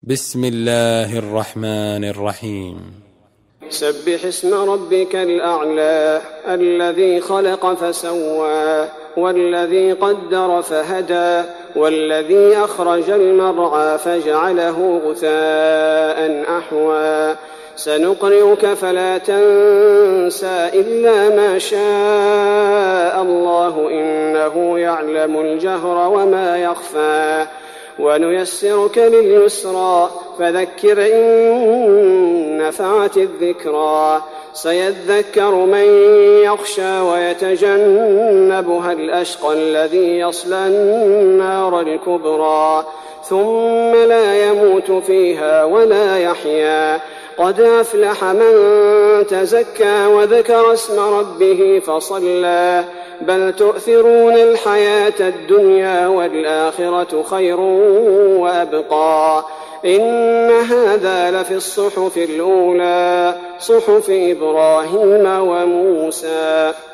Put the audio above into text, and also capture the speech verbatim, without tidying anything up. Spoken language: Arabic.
بسم الله الرحمن الرحيم. سبح اسم ربك الأعلى الذي خلق فسوى والذي قدر فهدى والذي أخرج المرعى فجعله غثاء أحوى سنقرئك فلا تنسى إلا ما شاء الله إنه يعلم الجهر وما يخفى ونيسرك لليسرى فذكر إن نفعت الذكرى سيذكر من يخشى ويتجنبها الأشقى الذي يصلى النار الكبرى ثم لا يموت فيها ولا يحيا قد أفلح من تزكى وذكر اسم ربه فصلى بل تؤثرون الحياة الدنيا والآخرة خير وأبقى إن هذا لفي الصحف الأولى صحف إبراهيم وموسى.